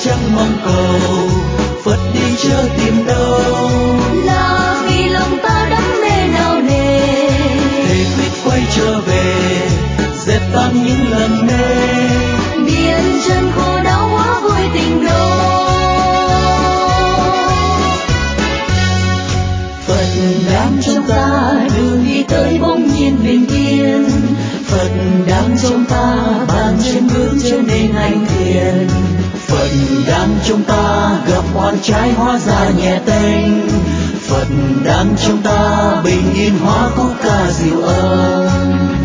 chẳng mong cầu, Phật đi chớ tìm đâu. Là vì lòng ta đắm mê nào nề, Thề quyết quay trở về, dẹp tan những lần mê. biển trần khổ đau hóa vui tình đô. Phật đang trong ta đường đi tới bỗng nhiên bình yên. Phật đang trong ta bàn chân bước trở nên hành thiền. Phật đang trong ta gặp oan trái hóa ra nhẹ tênh. Phật đang trong ta bình yên hóa khúc ca dịu êm.